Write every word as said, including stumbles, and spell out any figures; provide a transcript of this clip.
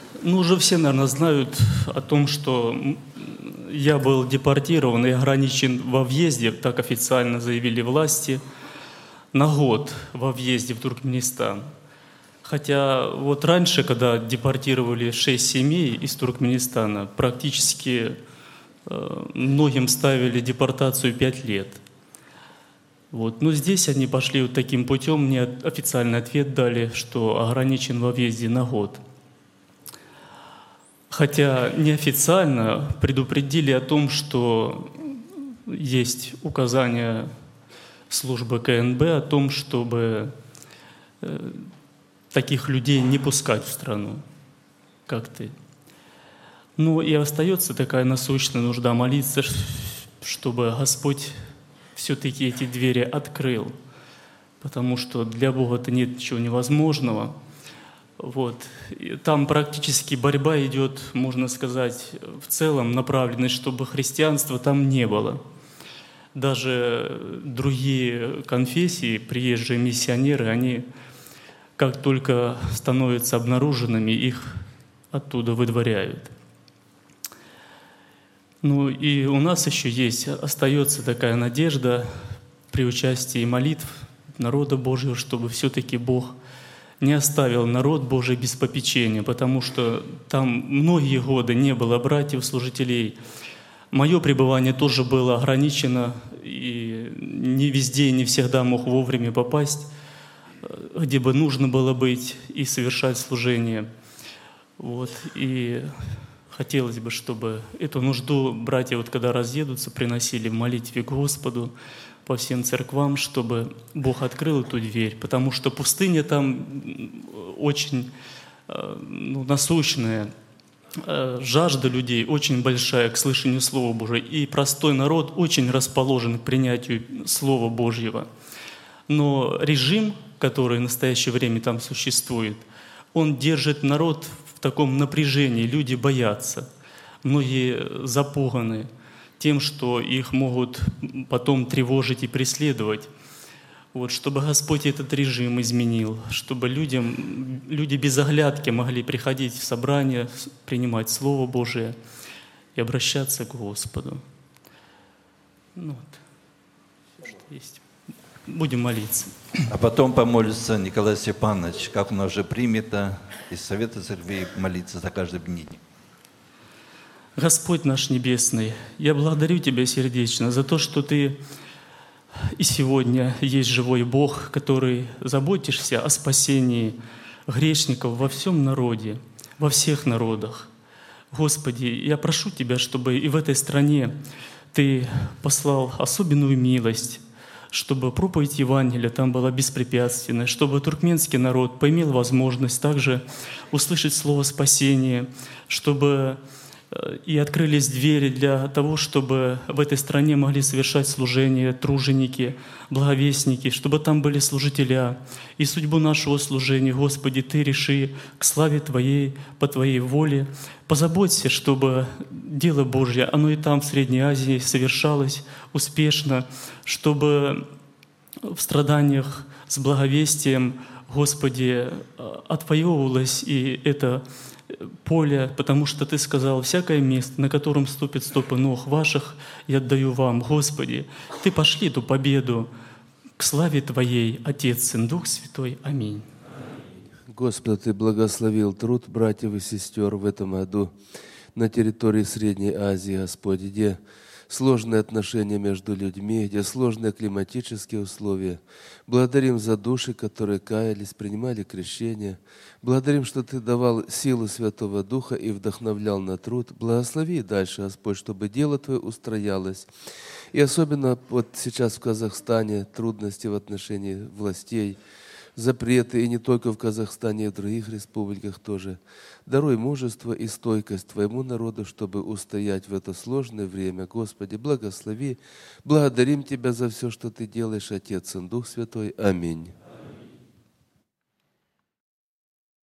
Ну, уже все, наверное, знают о том, что я был депортирован и ограничен во въезде, так официально заявили власти, на год во въезде в Туркменистан. Хотя вот раньше, когда депортировали шесть семей из Туркменистана, практически э, многим ставили депортацию пять лет. Вот. Но здесь они пошли вот таким путем, мне официальный ответ дали, что ограничен во въезде на год. Хотя неофициально предупредили о том, что есть указания службы ка эн бэ о том, чтобы э, таких людей не пускать в страну, как ты. Ну и остается такая насущная нужда молиться, чтобы Господь все-таки эти двери открыл, потому что для Бога-то нет ничего невозможного. Вот. И там практически борьба идет, можно сказать, в целом направленность, чтобы христианства там не было. Даже другие конфессии, приезжие миссионеры, они, как только становятся обнаруженными, их оттуда выдворяют. Ну и у нас еще есть, остается такая надежда при участии молитв народа Божьего, чтобы все-таки Бог не оставил народ Божий без попечения, потому что там многие годы не было братьев-служителей. Мое пребывание тоже было ограничено, и не везде и не всегда мог вовремя попасть, где бы нужно было быть и совершать служение. Вот. И хотелось бы, чтобы эту нужду братья, вот когда разъедутся, приносили в молитве к Господу по всем церквам, чтобы Бог открыл эту дверь, потому что пустыня там очень ну, насущная, жажда людей очень большая к слышанию Слова Божьего, и простой народ очень расположен к принятию Слова Божьего. Но режим, который в настоящее время там существует, он держит народ в таком напряжении, люди боятся, многие запуганы тем, что их могут потом тревожить и преследовать. Вот, чтобы Господь этот режим изменил, чтобы людям, люди без оглядки могли приходить в собрание, принимать Слово Божие и обращаться к Господу. Ну, вот, все, что есть. Будем молиться. А потом помолится Николай Степанович, как у нас уже принято, из Совета Церквей молиться за каждый день. Господь наш Небесный, я благодарю Тебя сердечно за то, что Ты и сегодня есть живой Бог, который заботишься о спасении грешников во всем народе, во всех народах. Господи, я прошу Тебя, чтобы и в этой стране Ты послал особенную милость, чтобы проповедь Евангелия там была беспрепятственной, чтобы туркменский народ поимел возможность также услышать слово спасения, чтобы и открылись двери для того, чтобы в этой стране могли совершать служение труженики, благовестники, чтобы там были служителя. И судьбу нашего служения, Господи, Ты реши к славе Твоей, по Твоей воле. Позаботься, чтобы дело Божье, оно и там, в Средней Азии, совершалось успешно, чтобы в страданиях с благовестием, Господи, отвоевывалось и это поле, потому что Ты сказал: «Всякое место, на котором ступят стопы ног ваших, я отдаю вам». Господи, Ты пошли эту победу к славе Твоей, Отец, Сын, Дух Святой. Аминь. Господи, Ты благословил труд братьев и сестер в этом году на территории Средней Азии, Господи, где сложные отношения между людьми, где сложные климатические условия. Благодарим за души, которые каялись, принимали крещение. Благодарим, что Ты давал силу Святого Духа и вдохновлял на труд. Благослови дальше, Господь, чтобы дело Твое устроялось. И особенно вот сейчас в Казахстане трудности в отношении властей, запреты, и не только в Казахстане, и в других республиках тоже. Даруй мужество и стойкость Твоему народу, чтобы устоять в это сложное время. Господи, благослови. Благодарим Тебя за все, что Ты делаешь, Отец и Дух Святой. Аминь.